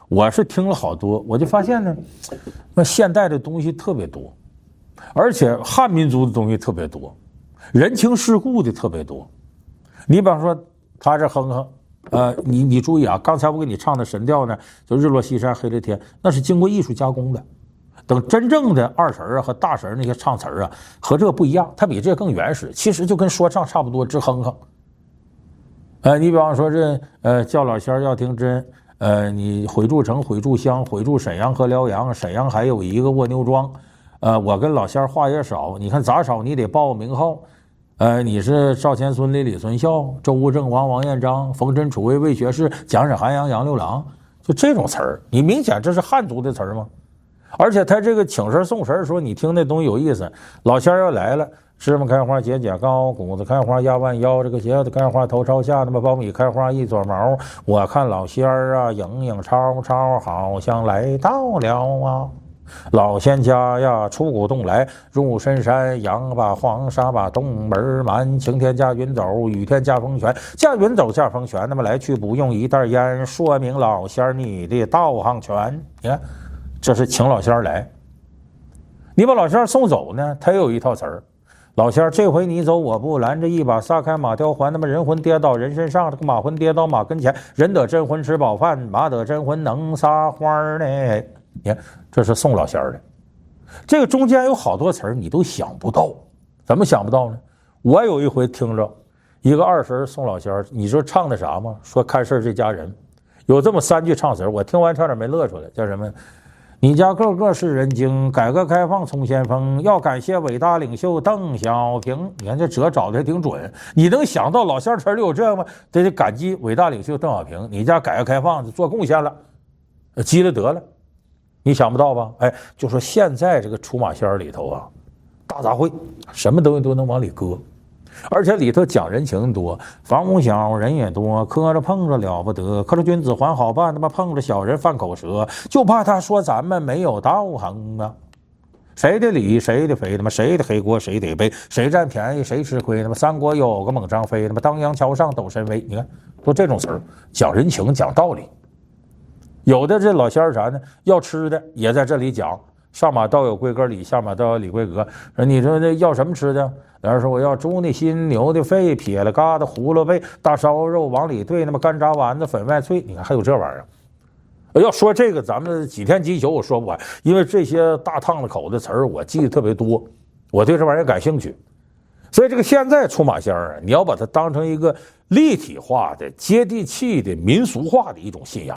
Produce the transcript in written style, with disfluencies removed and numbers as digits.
我是听了好多，我就发现呢，那现代的东西特别多，而且汉民族的东西特别多，人情世故的特别多。你比方说，他这哼哼，你注意啊，刚才我给你唱的神调呢，就日落西山黑了天，那是经过艺术加工的。等真正的二神啊和大神那些唱词啊，和这个不一样，它比这更原始，其实就跟说唱差不多，直哼哼。你比方说这叫老仙儿要听真，你毁筑城、毁筑乡、毁筑沈阳和辽阳，沈阳还有一个卧牛庄，我跟老仙儿话也少，你看咋少你得报名号，你是赵钱孙李李存孝、周吴郑王王彦章、冯陈楚卫魏学士、蒋沈韩杨杨六郎，就这种词儿，你明显这是汉族的词儿吗？而且他这个请神送神说，你听那东西有意思，老仙儿要来了，芝麻开花节节高，谷子开花压弯腰，这个鞋子开花头朝下，那么苞米开花一撮毛。我看老仙儿啊，影影绰绰，好像来到了啊。老仙家呀，出古洞来，入深山，羊把黄沙把东门满，晴天驾云走，雨天驾风旋，驾云走驾风旋，那么来去不用一袋烟，说明老仙儿你的道行全。你看。这是请老仙儿来，你把老仙儿送走呢，他也有一套词儿。老仙儿这回你走我不拦，这一把撒开马吊环，那么人魂跌到人身上，这个马魂跌到马跟前，人得真魂吃饱饭，马得真魂能撒欢儿呢。你看，这是送老仙儿的。这个中间有好多词儿你都想不到，怎么想不到呢？我有一回听着一个二神送老仙儿，你说唱的啥吗？说看事儿这家人，有这么3句唱词儿，我听完差点没乐出来，叫什么？你家个个是人精，改革开放冲先锋，要感谢伟大领袖邓小平。你看这辙找的还挺准，你能想到老仙儿词里有这吗？得感激伟大领袖邓小平，你家改革开放做贡献了，积了德了，你想不到吧？就说现在这个出马仙儿里头啊，大杂烩，什么东西都能往里搁。而且里头讲人情多，房屋小人也多，磕着碰着了不得，磕着君子还好办，他妈碰着小人犯口舌，就怕他说咱们没有道行啊！谁的理谁的非，他妈谁的黑锅谁得背，谁占便宜谁吃亏，他妈三国有个猛张飞，他妈当阳桥上抖神威，你看都这种词儿，讲人情讲道理。有的这老仙儿啥呢？要吃的也在这里讲。上马道有规格礼，下马道有礼规格。说你说这要什么吃的？有人说我要猪的心、牛的肺、撇了疙瘩、葫芦背、大烧肉往里兑，那么干炸丸子、粉外脆。你看还有这玩意儿。要说这个，咱们几天几宿我说不完，因为这些大烫的口的词儿我记得特别多，我对这玩意儿感兴趣。所以这个现在出马仙儿啊，你要把它当成一个立体化的、接地气的、民俗化的一种信仰。